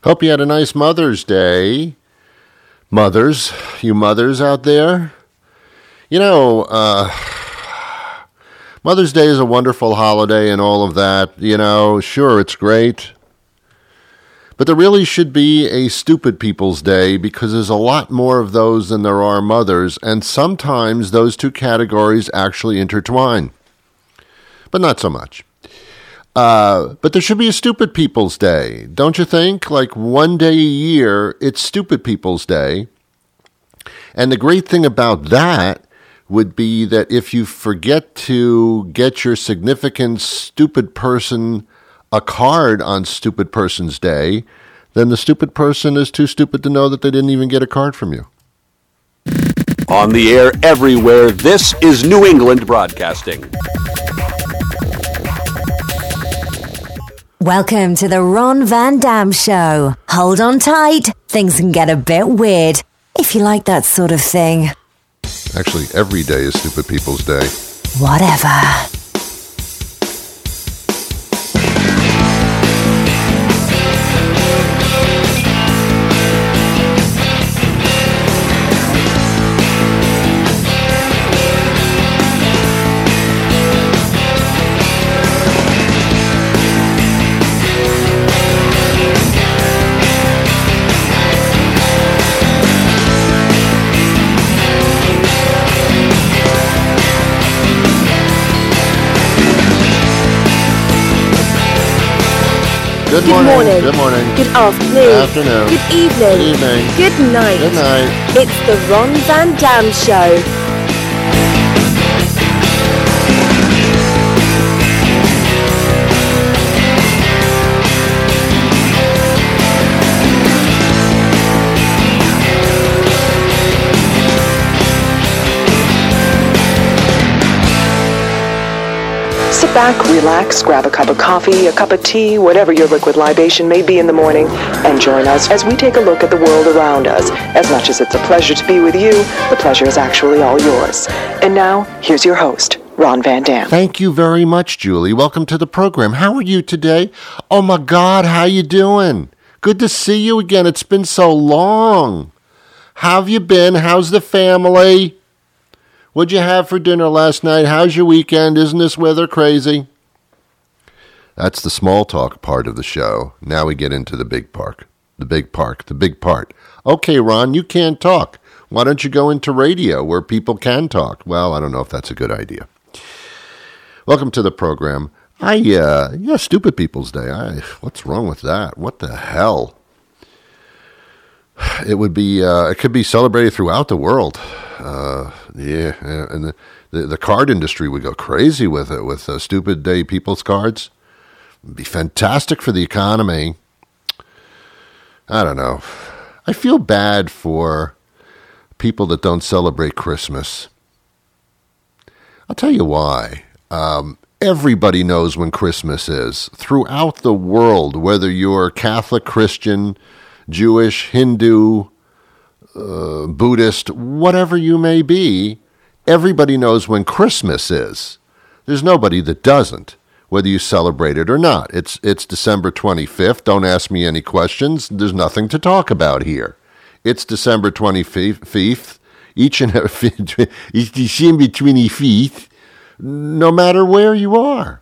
Hope you had a nice Mother's Day. Mothers, you mothers out there. You know, Mother's Day is a wonderful holiday and all of that. You know, sure, it's great. But there really should be a Stupid People's Day because there's a lot more of those than there are mothers, and sometimes those two categories actually intertwine. But not so much. But there should be a Stupid People's Day, don't you think? Like one day a year, it's Stupid People's Day. And the great thing about that would be that if you forget to get your significant stupid person a card on Stupid Person's Day, then the stupid person is too stupid to know that they didn't even get a card from you. On the air everywhere, this is New England Broadcasting. Welcome to the Ron Van Dam Show. Hold on tight. Things can get a bit weird, if you like that sort of thing. Actually, every day is Stupid People's Day. Whatever. Good morning. Good morning. Good afternoon. Good afternoon. Good evening. Good evening. Good night. Good night. It's the Ron Van Dam Show. Sit back, relax, grab a cup of coffee, a cup of tea, whatever your liquid libation may be in the morning, and join us as we take a look at the world around us. As much as it's a pleasure to be with you, the pleasure is actually all yours. And now, here's your host, Ron Van Dam. Thank you very much, Julie. Welcome to the program. How are you today? Oh, my God, how you doing? Good to see you again. It's been so long. How have you been? How's the family? What'd you have for dinner last night? How's your weekend? Isn't this weather crazy? That's the small talk part of the show. Now we get into the big part. The big part. Okay, Ron, you can't talk. Why don't you go into radio where people can talk? Well, I don't know if that's a good idea. Welcome to the program. Stupid People's Day. What's wrong with that? What the hell? It could be celebrated throughout the world. And the card industry would go crazy with it, with Stupid Day People's Cards. It'd be fantastic for the economy. I don't know. I feel bad for people that don't celebrate Christmas. I'll tell you why. Everybody knows when Christmas is. Throughout the world, whether you're Catholic, Christian, Jewish, Hindu, Buddhist, whatever you may be, everybody knows when Christmas is. There's nobody that doesn't, whether you celebrate it or not. It's December 25th. Don't ask me any questions. There's nothing to talk about here. It's December 25th. It's December 25th, no matter where you are.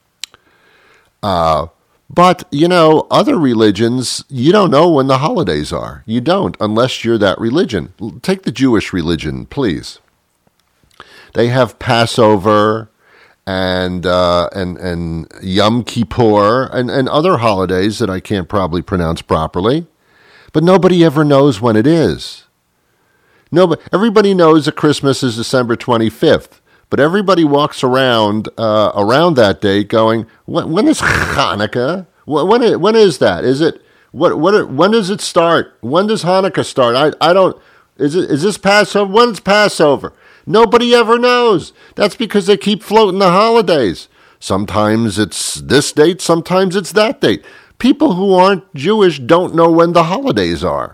But, you know, other religions, you don't know when the holidays are. You don't, unless you're that religion. Take the Jewish religion, please. They have Passover and Yom Kippur and other holidays that I can't probably pronounce properly. But nobody ever knows when it is. Everybody knows that Christmas is December 25th. But everybody walks around that date going, when is Hanukkah? When is that? Is it when does it start? When does Hanukkah start? I don't. Is this Passover? When's Passover? Nobody ever knows. That's because they keep floating the holidays. Sometimes it's this date, sometimes it's that date. People who aren't Jewish don't know when the holidays are.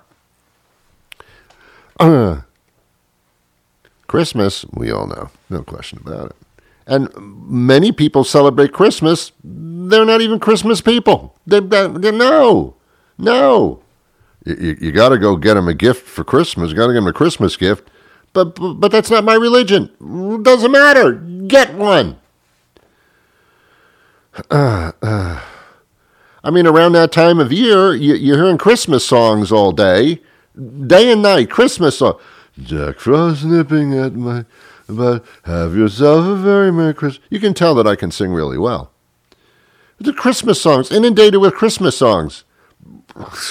Christmas, we all know. No question about it. And many people celebrate Christmas. They're not even Christmas people. No. No. You got to go get him a gift for Christmas. You got to get him a Christmas gift. But that's not my religion. Doesn't matter. Get one. I mean, around that time of year, you're hearing Christmas songs all day and night. Christmas song. Jack Frost nipping at my butt. Have yourself a very Merry Christmas. You can tell that I can sing really well. The Christmas songs, inundated with Christmas songs. What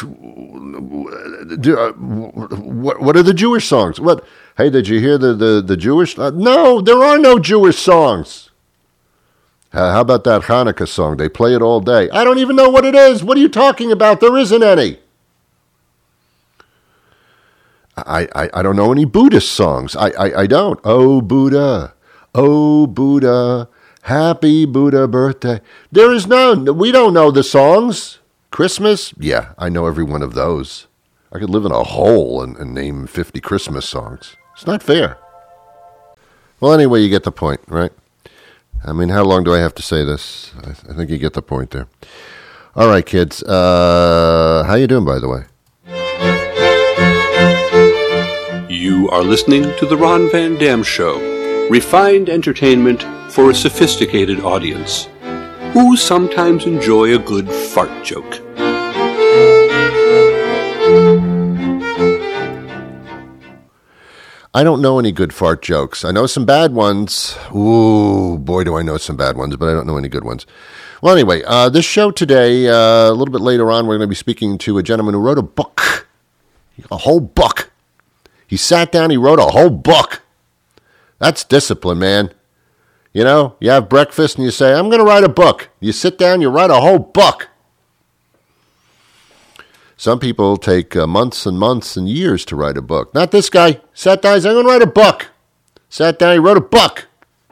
are the Jewish songs? What? Hey, did you hear the Jewish? No, there are no Jewish songs. How about that Hanukkah song? They play it all day. I don't even know what it is. What are you talking about? There isn't any. I don't know any Buddhist songs. I don't. Oh, Buddha. Oh, Buddha. Happy Buddha birthday. There is none. We don't know the songs. Christmas? Yeah, I know every one of those. I could live in a hole and name 50 Christmas songs. It's not fair. Well, anyway, you get the point, right? I mean, how long do I have to say this? I think you get the point there. All right, kids. How you doing, by the way? You are listening to The Ron Van Dam Show. Refined entertainment for a sophisticated audience who sometimes enjoy a good fart joke. I don't know any good fart jokes. I know some bad ones. Ooh, boy, do I know some bad ones, but I don't know any good ones. Well, anyway, this show today, a little bit later on, we're going to be speaking to a gentleman who wrote a book. A whole book. He sat down, he wrote a whole book. That's discipline, man. You know, you have breakfast and you say, I'm going to write a book. You sit down, you write a whole book. Some people take months and months and years to write a book. Not this guy. Sat down, he said, I'm going to write a book. Sat down, he wrote a book.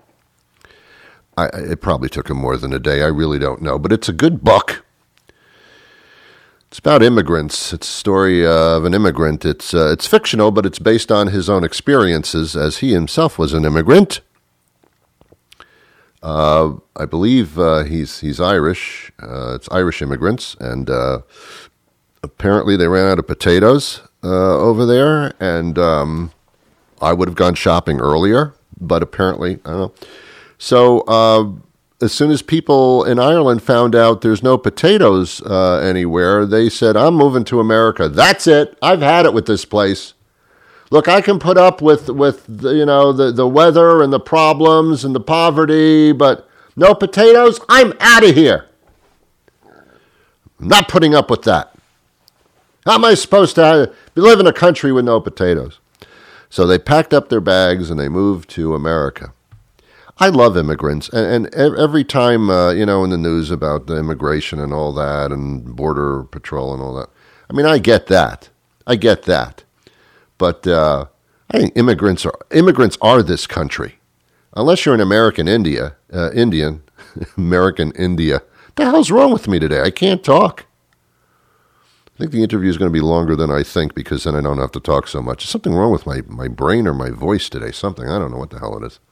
It probably took him more than a day. I really don't know. But it's a good book. It's about immigrants. It's a story of an immigrant. It's fictional, but it's based on his own experiences as he himself was an immigrant. I believe he's Irish. It's Irish immigrants, and apparently they ran out of potatoes over there, and I would have gone shopping earlier, but apparently, I don't know. So as soon as people in Ireland found out there's no potatoes anywhere, they said, I'm moving to America. That's it. I've had it with this place. Look, I can put up with the weather and the problems and the poverty, but no potatoes? I'm out of here. I'm not putting up with that. How am I supposed to live in a country with no potatoes? So they packed up their bags and they moved to America. I love immigrants, and every time, in the news about the immigration and all that and Border Patrol and all that, I mean, I get that. But I think immigrants are this country. Unless you're an American Indian, American India. What the hell's wrong with me today? I can't talk. I think the interview is going to be longer than I think because then I don't have to talk so much. There's something wrong with my brain or my voice today. Something. I don't know what the hell it is.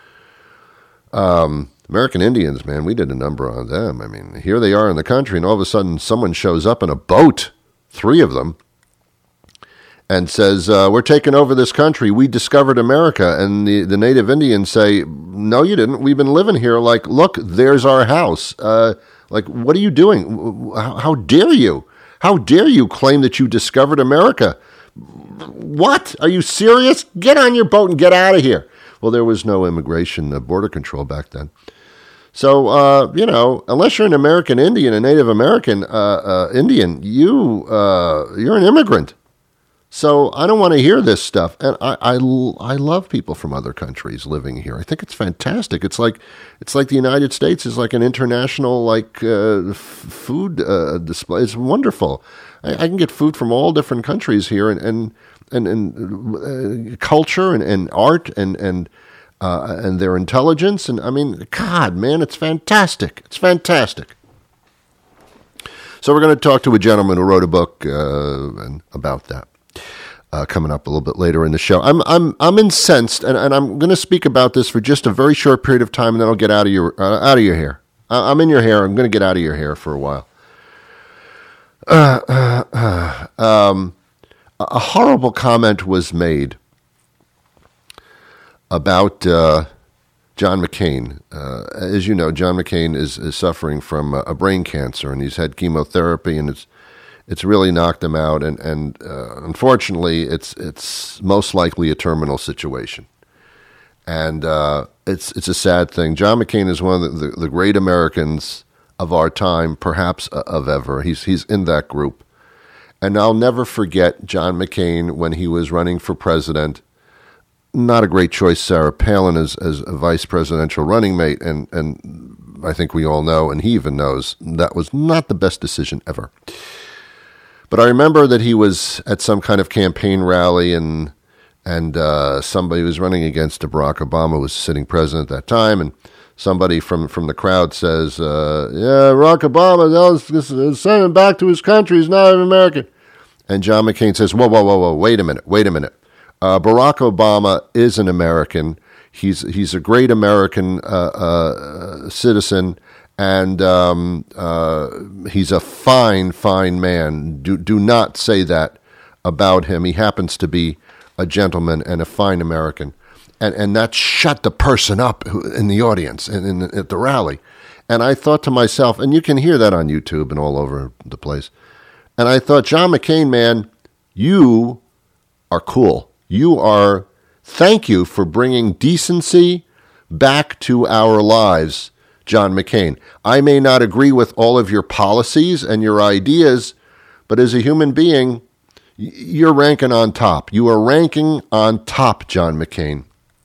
American Indians, man, we did a number on them. I mean, here they are in the country, and all of a sudden someone shows up in a boat, 3 of them, and says, we're taking over this country. We discovered America. And the native Indians say, no, you didn't. We've been living here. Like, look, there's our house. What are you doing? How dare you? How dare you claim that you discovered America? What? Are you serious? Get on your boat and get out of here. Well, there was no immigration border control back then. So, unless you're an American Indian, a Native American Indian, you're an immigrant. So I don't want to hear this stuff. And I love people from other countries living here. I think it's fantastic. It's like the United States is like an international food display. It's wonderful. I can get food from all different countries here and culture and art and their intelligence. And I mean, God, man, it's fantastic. It's fantastic. So we're going to talk to a gentleman who wrote a book about that. Coming up a little bit later in the show. I'm incensed, and I'm going to speak about this for just a very short period of time, and then I'll get out of your hair. I'm in your hair. I'm going to get out of your hair for a while. a horrible comment was made about John McCain. As you know, John McCain is suffering from a brain cancer, and he's had chemotherapy, and it's really knocked him out. And unfortunately, it's most likely a terminal situation. And it's a sad thing. John McCain is one of the great Americans of our time, perhaps of ever. He's in that group. And I'll never forget John McCain when he was running for president. Not a great choice, Sarah Palin as a vice presidential running mate, and I think we all know, and he even knows, that was not the best decision ever. But I remember that he was at some kind of campaign rally, and somebody who was running against Barack Obama was sitting president at that time, and somebody from the crowd says, yeah, Barack Obama, send him back to his country, he's not an American. And John McCain says, whoa, wait a minute. Barack Obama is an American. He's a great American citizen, and he's a fine man. Do not say that about him. He happens to be a gentleman and a fine American. And that shut the person up in the audience and at the rally. And I thought to myself, and you can hear that on YouTube and all over the place, and I thought, John McCain, man, you are cool. Thank you for bringing decency back to our lives, John McCain. I may not agree with all of your policies and your ideas, but as a human being, you're ranking on top. You are ranking on top, John McCain.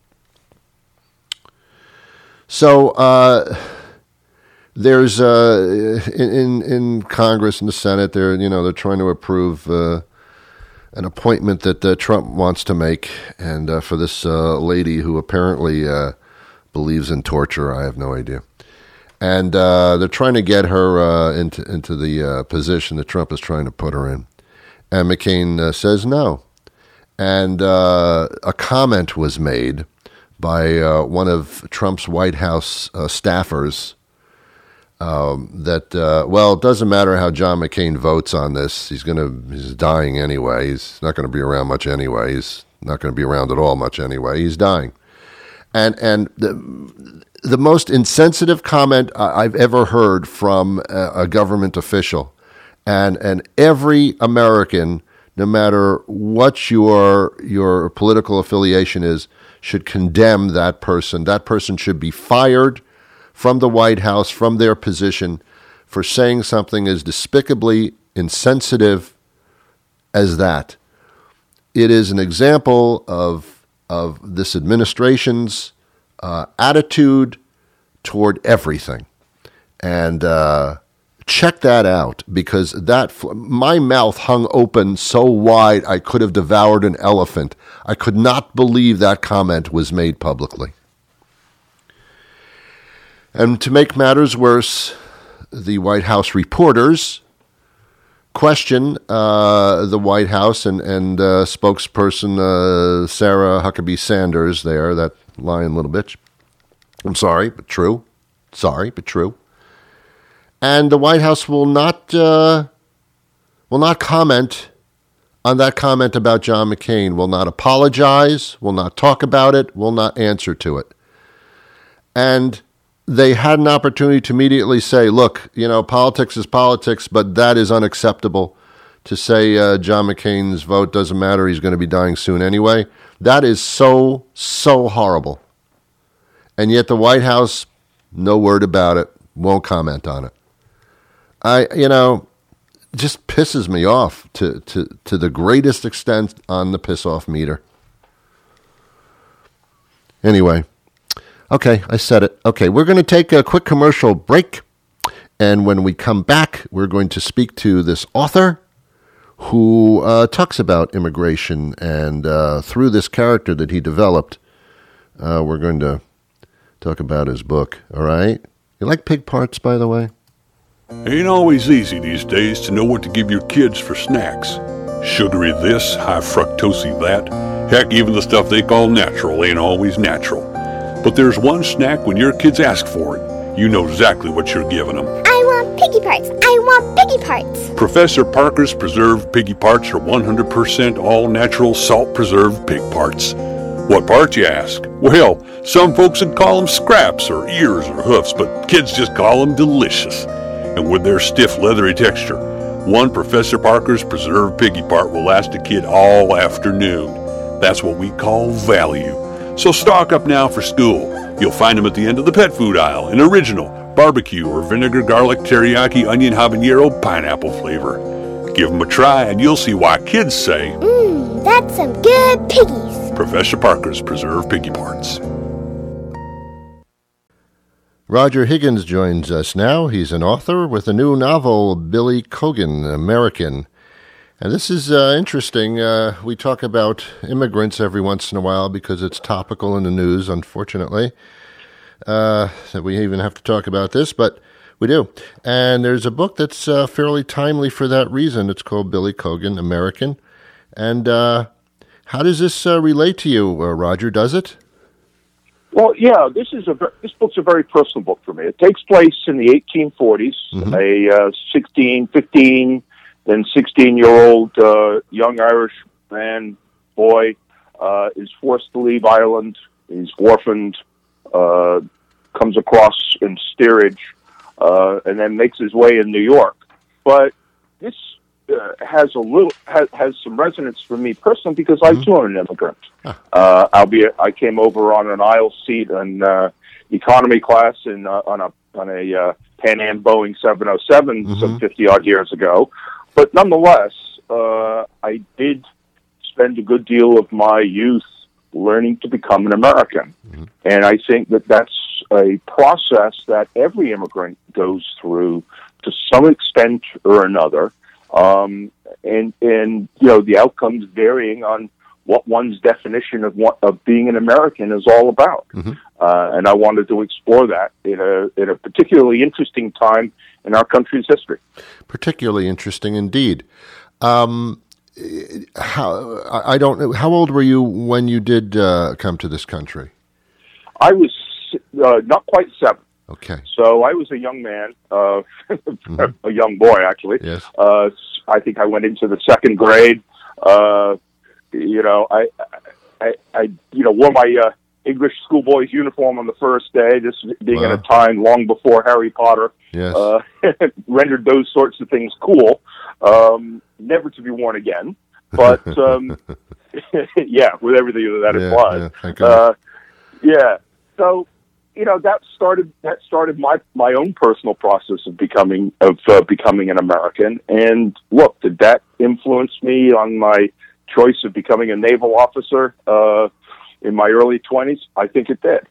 So there's in Congress and the Senate, they're trying to approve an appointment that Trump wants to make, and for this lady who apparently believes in torture. I have no idea. And they're trying to get her into the position that Trump is trying to put her in. And McCain says no. And a comment was made by one of Trump's White House staffers that it doesn't matter how John McCain votes on this. He's dying anyway. He's not going to be around much anyway. He's not going to be around at all much anyway. He's dying. And the most insensitive comment I've ever heard from a government official, and every American, no matter what your political affiliation is, should condemn that person. That person should be fired from the White House, from their position, for saying something as despicably insensitive as that. It is an example of this administration's attitude toward everything. And check that out, because my mouth hung open so wide I could have devoured an elephant. I could not believe that comment was made publicly. And to make matters worse, the White House reporters question the White House and spokesperson Sarah Huckabee Sanders there, that lying little bitch. I'm sorry, but true. Sorry, but true. And the White House will not comment on that comment about John McCain, will not apologize, will not talk about it, will not answer to it. And they had an opportunity to immediately say, look, politics is politics, but that is unacceptable. To say John McCain's vote doesn't matter, he's going to be dying soon anyway. That is so horrible. And yet the White House, no word about it, won't comment on it. Just pisses me off to the greatest extent on the piss-off meter. Anyway. Okay, I said it. Okay, we're going to take a quick commercial break, and when we come back, we're going to speak to this author who talks about immigration, and through this character that he developed, we're going to talk about his book, all right? You like pig parts, by the way? Ain't always easy these days to know what to give your kids for snacks. Sugary this, high fructosey that. Heck, even the stuff they call natural ain't always natural. But there's one snack when your kids ask for it, you know exactly what you're giving them. I want piggy parts. I want piggy parts. Professor Parker's preserved piggy parts are 100% all-natural salt-preserved pig parts. What parts, you ask? Well, some folks would call them scraps or ears or hoofs, but kids just call them delicious. And with their stiff, leathery texture, one Professor Parker's preserved piggy part will last a kid all afternoon. That's what we call value. So stock up now for school. You'll find them at the end of the pet food aisle in original, barbecue, or vinegar, garlic, teriyaki, onion, habanero, pineapple flavor. Give them a try and you'll see why kids say, That's some good piggies. Professor Parker's preserved piggy parts. Roger Higgins joins us now. He's an author with a new novel, Billy Kogan, American. And this is interesting. We talk about immigrants every once in a while because it's topical in the news, unfortunately. That we even have to talk about this, but we do. And there's a book that's fairly timely for that reason. It's called Billy Kogan, American. And how does this relate to you, Roger? Does it? Well, yeah, this book's a very personal book for me. It takes place in the 1840s. A 16, 15, then 16-year-old young Irish boy is forced to leave Ireland. He's orphaned, comes across in steerage, and then makes his way in New York. But this has some resonance for me personally because I too am an immigrant. Albeit I came over on an aisle seat in economy class on a Pan Am Boeing 707 some 50-odd years ago. But nonetheless, I did spend a good deal of my youth learning to become an American. And I think that that's a process that every immigrant goes through to some extent or another. And the outcomes varying on what one's definition of being an American is all about. And I wanted to explore that in a particularly interesting time in our country's history. Particularly interesting indeed. How old were you when you did come to this country? I was not quite 7. Okay. So I was a young man, a young boy actually. Yes. I think I went into the second grade. I wore my English schoolboy's uniform on the first day. This being at a time long before Harry Potter. Yes. Rendered those sorts of things cool. Never to be worn again. But yeah, with everything that implies. Yeah, thank God. So that started my own personal process of becoming an American. And look, did that influence me on my choice of becoming a naval officer in my early 20s? I think it did.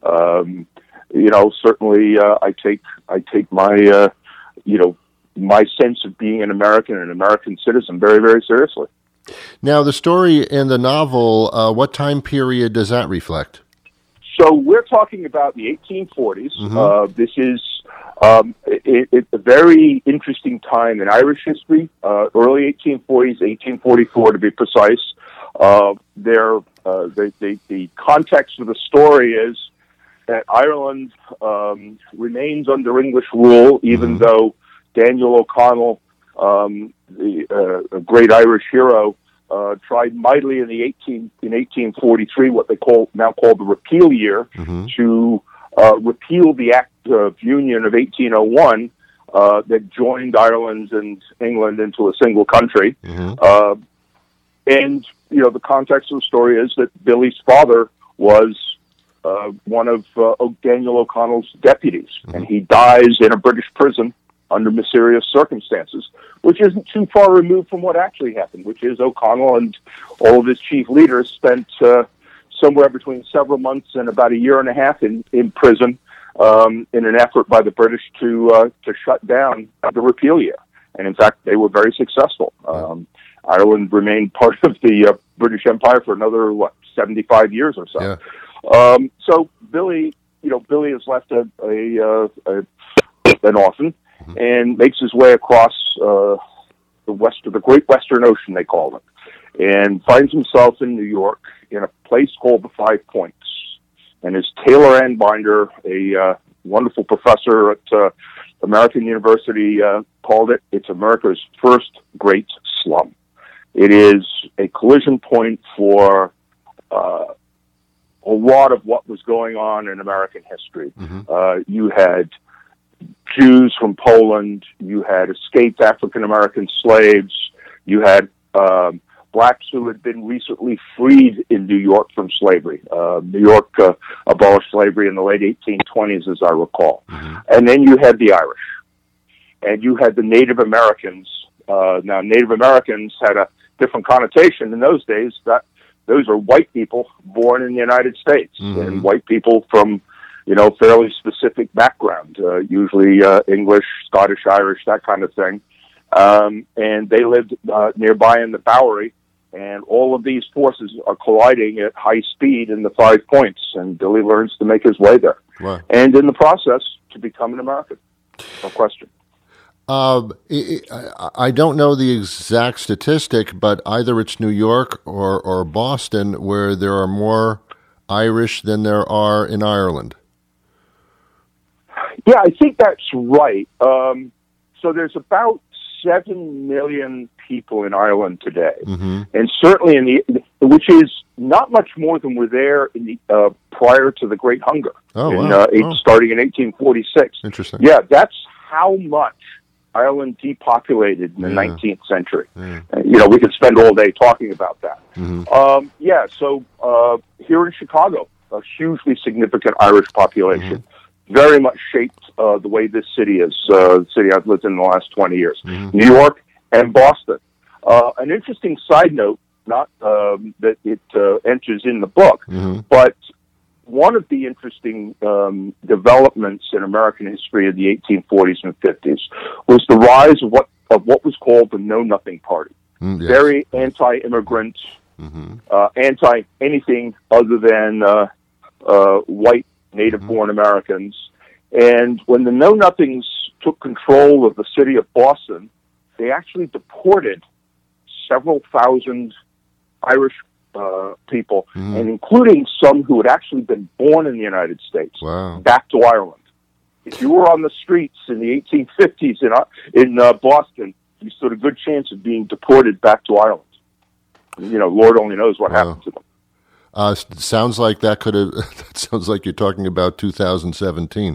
Certainly I take my my sense of being an American and an American citizen very, very seriously. Now, the story in the novel, what time period does that reflect? So we're talking about the 1840s. This is it's a very interesting time in Irish history, early 1840s, 1844 to be precise. The context of the story is that Ireland remains under English rule, even though Daniel O'Connell, a great Irish hero, tried mightily in 1843, what they now call the Repeal Year, to repeal the Act of Union of 1801 that joined Ireland and England into a single country. And the context of the story is that Billy's father was one of Daniel O'Connell's deputies, and he dies in a British prison under mysterious circumstances, which isn't too far removed from what actually happened, which is O'Connell and all of his chief leaders spent somewhere between several months and about a year and a half in prison in an effort by the British to shut down the Repeal Year. And in fact, they were very successful. Ireland remained part of the British Empire for another, 75 years or so. Yeah. So Billy is left an orphan, and makes his way across the Great Western Ocean, they call it, and finds himself in New York in a place called the Five Points. And his Taylor Ann Binder, a wonderful professor at American University called it, it's America's first great slum. It is a collision point for a lot of what was going on in American history. You had Jews from Poland, you had escaped African-American slaves, you had blacks who had been recently freed in New York from slavery. New York abolished slavery in the late 1820s, as I recall. And then you had the Irish, and you had the Native Americans. Now, Native Americans had a different connotation in those days. That those are white people born in the United States, and white people from, fairly specific background, usually English, Scottish, Irish, that kind of thing. And they lived nearby in the Bowery, and all of these forces are colliding at high speed in the 5 Points, and Billy learns to make his way there. Wow. And in the process, to become an American. No question. I don't know the exact statistic, but either it's New York or Boston where there are more Irish than there are in Ireland. Yeah, I think that's right. So there's about 7 million people in Ireland today, and certainly which is not much more than were there in the prior to the Great Hunger, starting in 1846. Interesting. Yeah, that's how much Ireland depopulated in the 19th century. We could spend all day talking about that. So here in Chicago, a hugely significant Irish population. Very much shaped the way this city is, the city I've lived in the last 20 years. New York and Boston. An interesting side note, not that it enters in the book, but one of the interesting developments in American history of the 1840s and 50s was the rise of what was called the Know Nothing Party. Very anti-immigrant, anti-anything other than white native-born Americans. And when the Know Nothings took control of the city of Boston, they actually deported several thousand Irish people, and including some who had actually been born in the United States, back to Ireland. If you were on the streets in the 1850s in Boston, you stood a good chance of being deported back to Ireland. Lord only knows what happened to them. Sounds like that could have. That sounds like you're talking about 2017.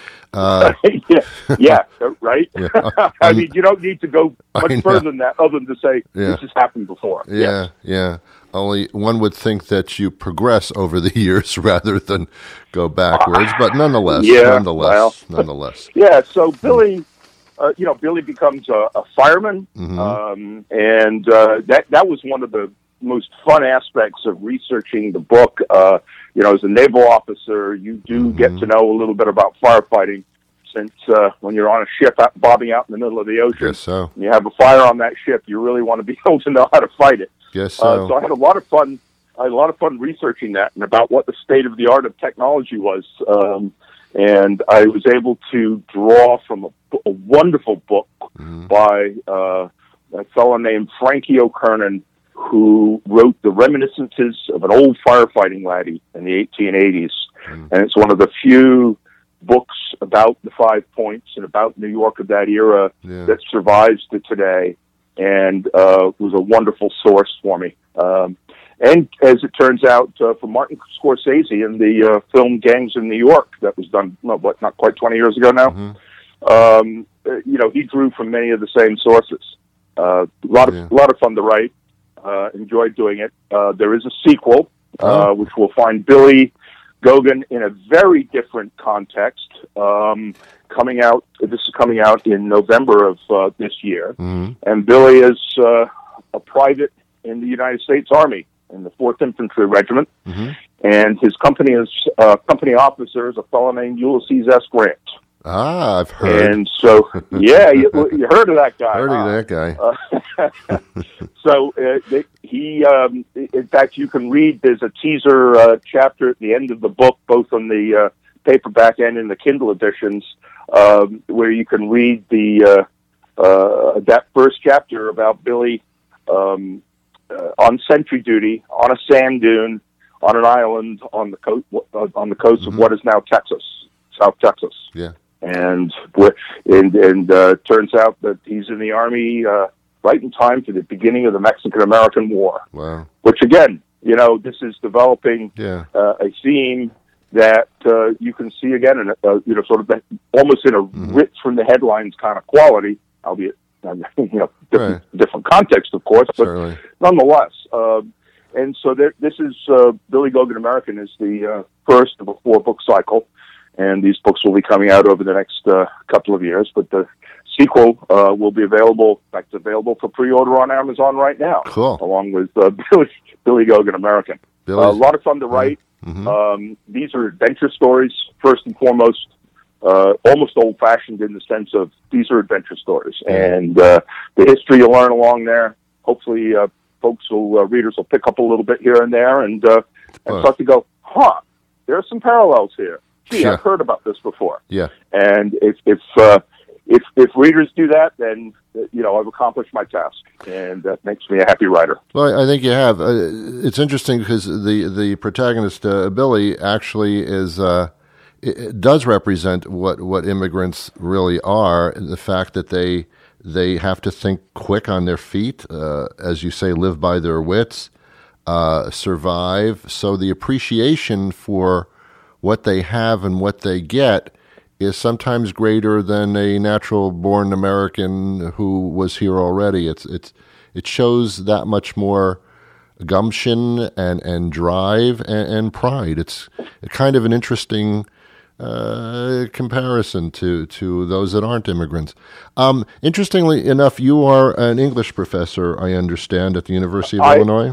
Yeah, right. I mean, you don't need to go much further than that, other than to say this has happened before. Yeah. Only one would think that you progress over the years rather than go backwards, but nonetheless. Yeah. So Billy, Billy becomes a fireman, and that was one of the most fun aspects of researching the book. As a naval officer, you do get to know a little bit about firefighting, since when you're on a ship bobbing out in the middle of the ocean, and you have a fire on that ship, you really want to be able to know how to fight it. So I had a lot of fun. Researching that and about what the state of the art of technology was. And I was able to draw from a wonderful book by a fellow named Frankie O'Kernan, who wrote The Reminiscences of an Old Firefighting Laddie in the 1880s. And it's one of the few books about the 5 Points and about New York of that era that survives to today, and was a wonderful source for me. And as it turns out, for Martin Scorsese in the film Gangs in New York that was done, not quite 20 years ago now, he drew from many of the same sources. A lot of fun to write. Enjoyed doing it. There is a sequel, which will find Billy Gauguin in a very different context, coming out. This is coming out in November of this year, and Billy is a private in the United States Army in the 4th Infantry Regiment, and his company officer is a fellow named Ulysses S. Grant. I've heard. And so, you heard of that guy. Heard of that guy. So in fact, you can read, there's a teaser chapter at the end of the book, both on the paperback and in the Kindle editions, where you can read that first chapter about Billy on sentry duty on a sand dune on an island on the coast of what is now Texas, South Texas. Yeah. and turns out that he's in the Army right in time for the beginning of the Mexican-American War. Wow. Which, again, this is developing a theme that you can see again in sort of almost in a ripped from the headlines kind of quality, albeit different context, of course, but certainly. Nonetheless. And so this is Billy Gogan American is the first of a 4-book cycle, and these books will be coming out over the next couple of years. But the sequel will be available. In fact, it's available for pre-order on Amazon right now. Cool. Along with Billy Gogan American. A lot of fun to write. Mm-hmm. These are adventure stories, first and foremost. Almost old-fashioned in the sense of these are adventure stories, and the history you learn along there. Hopefully, readers will pick up a little bit here and there, and start to go, there are some parallels here. Gee, I've heard about this before. Yeah. And if readers do that, then I've accomplished my task, and that makes me a happy writer. Well, I think you have. It's interesting because the protagonist Billy actually is. It does represent what immigrants really are, the fact that they have to think quick on their feet, as you say, live by their wits, survive. So the appreciation for what they have and what they get is sometimes greater than a natural-born American who was here already. It shows that much more gumption and drive and pride. It's kind of an interesting comparison to those that aren't immigrants. Interestingly enough, you are an English professor, I understand, at the University of Illinois?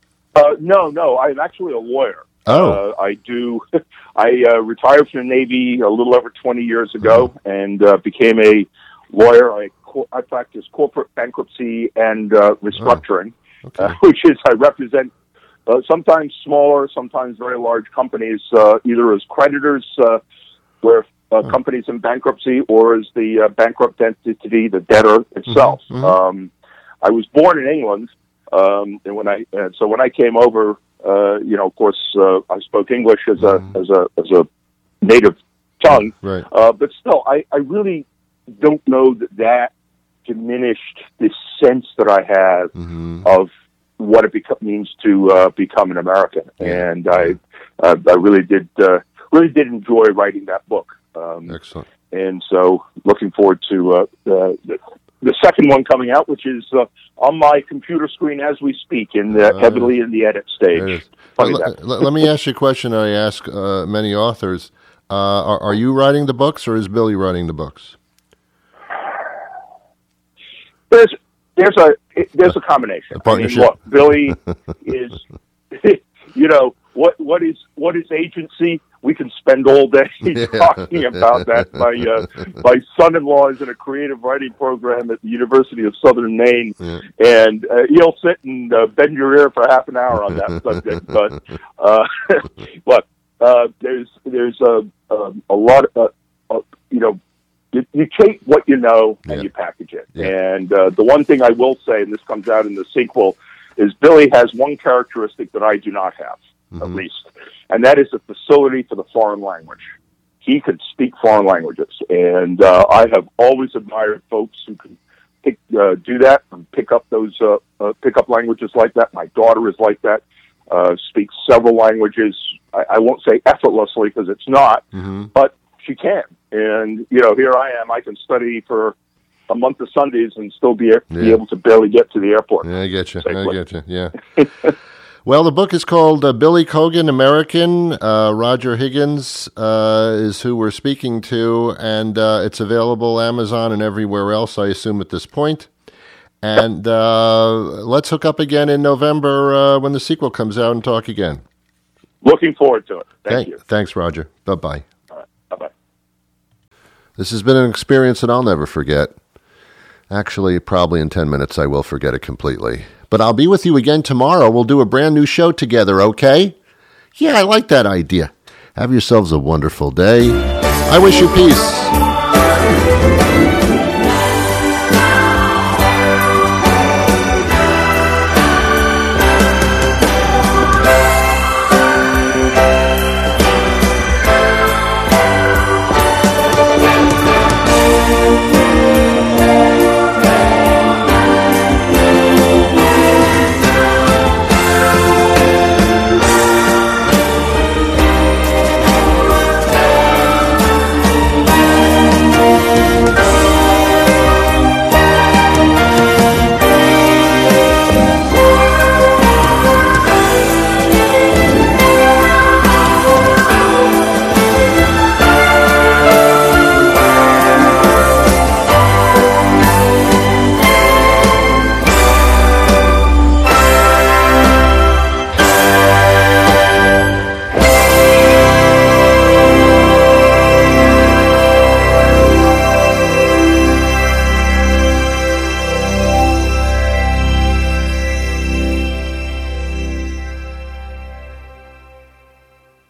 No, I'm actually a lawyer. Oh. I do. I retired from the Navy a little over 20 years ago and became a lawyer. I practice corporate bankruptcy and restructuring, which is I represent sometimes smaller, sometimes very large companies, either as creditors, where companies in bankruptcy, or as the bankrupt entity, the debtor itself. Mm-hmm. I was born in England, and when I came over, of course, I spoke English as a native tongue. Right. But still, I really don't know that diminished the sense that I have of what it means to become an American, and I really did enjoy writing that book. Excellent. And so, looking forward to the second one coming out, which is on my computer screen as we speak, heavily in the edit stage. Let me ask you a question I ask many authors: Are you writing the books, or is Billy writing the books? There's a combination. A partnership. Look, Billy is, what is agency? We can spend all day talking about that. My son-in-law is in a creative writing program at the University of Southern Maine, and he'll sit and bend your ear for half an hour on that subject. But there's a lot of you take what you know and you package it. Yeah. And the one thing I will say, and this comes out in the sequel, is Billy has one characteristic that I do not have, at least, and that is a facility for the foreign language. He could speak foreign languages, and I have always admired folks who can do that and pick up languages like that. My daughter is like that, speaks several languages. I won't say effortlessly because it's not, but she can. And, here I am. I can study for a month of Sundays and still be able to barely get to the airport. Yeah, I get you. Yeah. Well, the book is called Billy Gogan American. Roger Higgins is who we're speaking to, and it's available Amazon and everywhere else, I assume, at this point. And let's hook up again in November when the sequel comes out and talk again. Looking forward to it. Thank you. Thanks, Roger. Bye-bye. All right. Bye-bye. This has been an experience that I'll never forget. Actually, probably in 10 minutes I will forget it completely. But I'll be with you again tomorrow. We'll do a brand new show together, okay? Yeah, I like that idea. Have yourselves a wonderful day. I wish you peace.